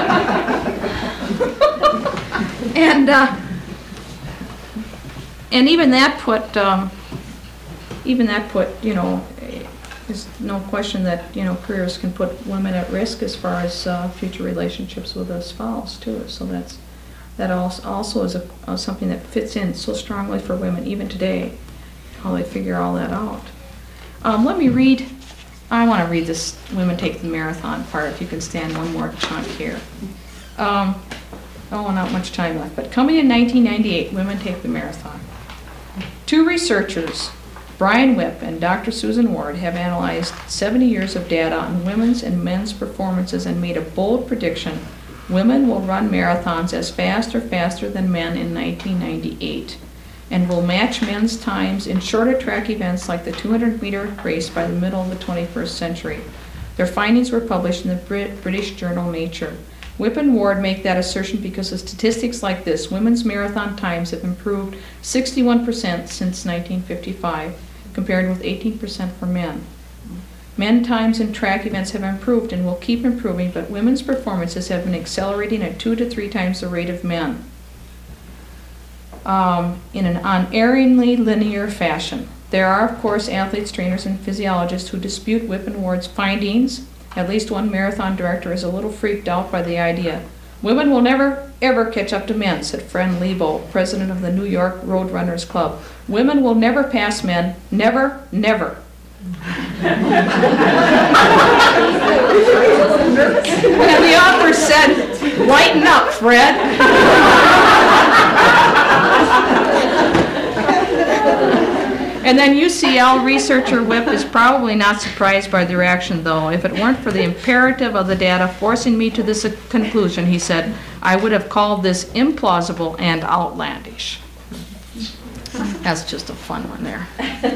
And even that put, there's no question that careers can put women at risk as far as future relationships with a spouse too. So that also is something that fits in so strongly for women even today, how they figure all that out. Let me read. I want to read this Women Take the Marathon part, if you can stand one more chunk here. Not much time left, but coming in 1998, Women Take the Marathon. 2 researchers, Brian Whipp and Dr. Susan Ward, have analyzed 70 years of data on women's and men's performances and made a bold prediction: women will run marathons as fast or faster than men in 1998, and will match men's times in shorter track events like the 200-meter race by the middle of the 21st century. Their findings were published in the British journal Nature. Whipp and Ward make that assertion because of statistics like this: women's marathon times have improved 61% since 1955, compared with 18% for men. Men times in track events have improved and will keep improving, but women's performances have been accelerating at 2 to 3 times the rate of men. In an unerringly linear fashion. There are, of course, athletes, trainers, and physiologists who dispute Whippen Ward's findings. At least one marathon director is a little freaked out by the idea. Women will never, ever catch up to men, said Fred Lebo, president of the New York Roadrunners Club. Women will never pass men. Never, never. And the author said, lighten up, Fred. And then UCL researcher Whip is probably not surprised by the reaction, though. If it weren't for the imperative of the data forcing me to this conclusion, he said, I would have called this implausible and outlandish. That's just a fun one there.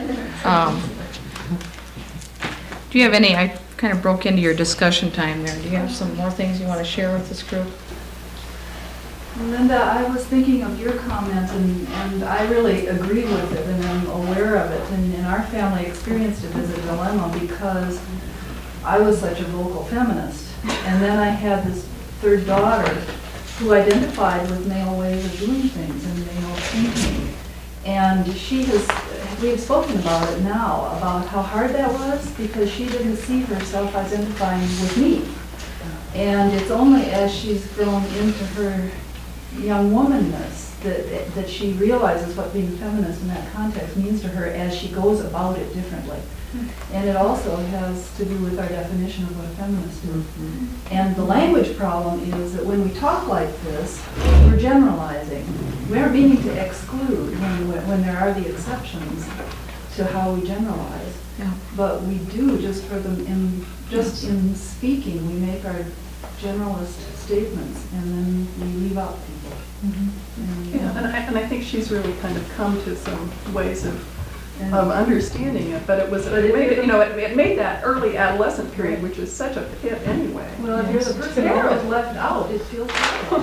Do you have any, I kind of broke into your discussion time there. Do you have some more things you want to share with this group? Linda, I was thinking of your comment, and I really agree with it, and I'm aware of it. And our family experienced it as a dilemma because I was such a vocal feminist. And then I had this third daughter who identified with male ways of doing things and male thinking. And we have spoken about it now, about how hard that was because she didn't see herself identifying with me. And it's only as she's grown into her young womanness that she realizes what being feminist in that context means to her as she goes about it differently. And it also has to do with our definition of what a feminist is. And the language problem is that when we talk like this, we're generalizing. We aren't meaning to exclude when there are the exceptions to how we generalize. Yeah. But we do just in speaking, we make our generalist statements and then we leave out people. Yeah, and I think she's really kind of come to some ways of understanding it, but it made that early adolescent period, which is such a pit anyway. Well, if you're the person who was left out, it feels terrible.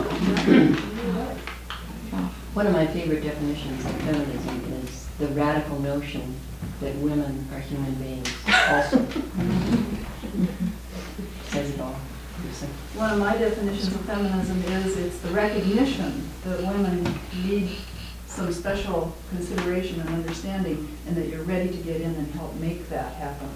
One of my favorite definitions of feminism is the radical notion that women are human beings also. Says it all. One of my definitions of feminism is it's the recognition that women need some special consideration and understanding, and that you're ready to get in and help make that happen.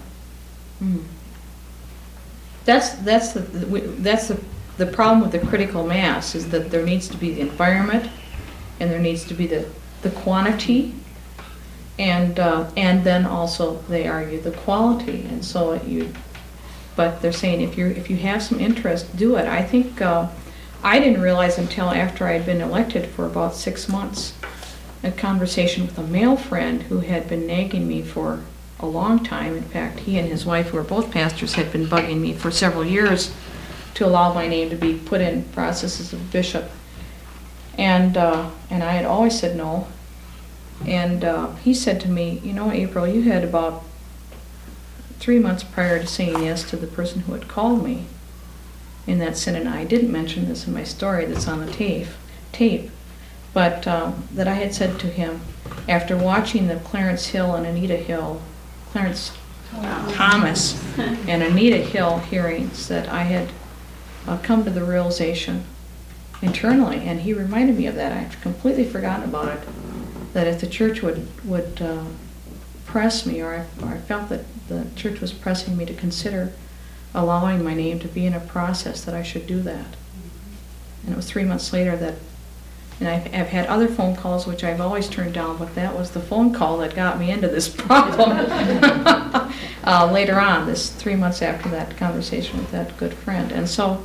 That's the problem with the critical mass is that there needs to be the environment, and there needs to be the quantity, and then also they argue the quality, and so but they're saying if you have some interest, do it. I think I didn't realize until after I had been elected for about 6 months, a conversation with a male friend who had been nagging me for a long time. In fact, he and his wife, who were both pastors, had been bugging me for several years to allow my name to be put in processes of bishop. And I had always said no. And he said to me, you know, April, you had about 3 months prior to saying yes to the person who had called me in that synod. I didn't mention this in my story that's on the tape, but that I had said to him, after watching the Clarence Thomas and Anita Hill hearings, that I had come to the realization internally, and he reminded me of that. I've completely forgotten about it, that if the church would press me, or I felt that the church was pressing me to consider allowing my name to be in a process, that I should do that. And it was 3 months later that, and I've had other phone calls which I've always turned down, but that was the phone call that got me into this problem later on, this 3 months after that conversation with that good friend. And so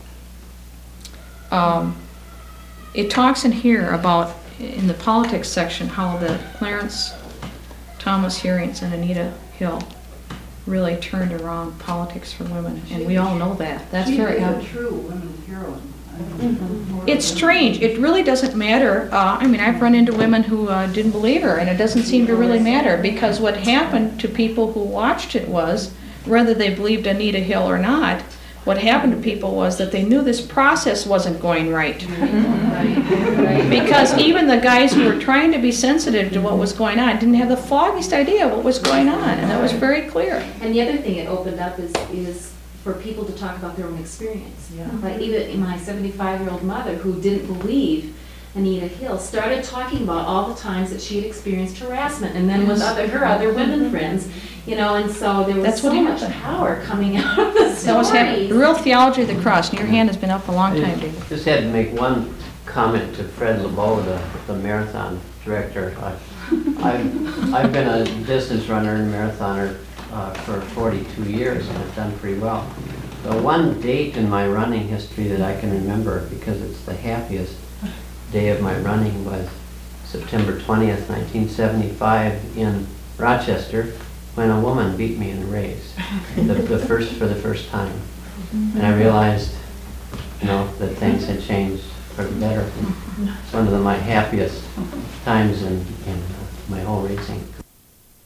it talks in here about, in the politics section, how the Clarence Thomas hearings and Anita Hill really turned around politics for women, and we all know that. That's very a true women's heroine. It's strange. It really doesn't matter. I mean, I've run into women who didn't believe her, and it doesn't seem to really matter, because what happened to people who watched it was, whether they believed Anita Hill or not, what happened to people was that they knew this process wasn't going right. Because even the guys who were trying to be sensitive to what was going on didn't have the foggiest idea what was going on, and that was very clear. And the other thing it opened up is for people to talk about their own experience. Yeah. Like even my 75-year-old mother, who didn't believe Anita Hill, started talking about all the times that she had experienced harassment, and then with her other women friends, you know, and so there was That's what so much happened. power coming out of the That was happening. The stories. real theology of the cross, and your hand has been up a long time, David. Just had to make one comment to Fred LeBeau, the marathon director. I've been a distance runner and marathoner for 42 years, and I've done pretty well. The one date in my running history that I can remember, because it's the happiest day of my running, was September 20th, 1975 in Rochester, when a woman beat me in a race, for the first time. And I realized, you know, that things had changed for the better. It's one of my happiest times in my whole racing career.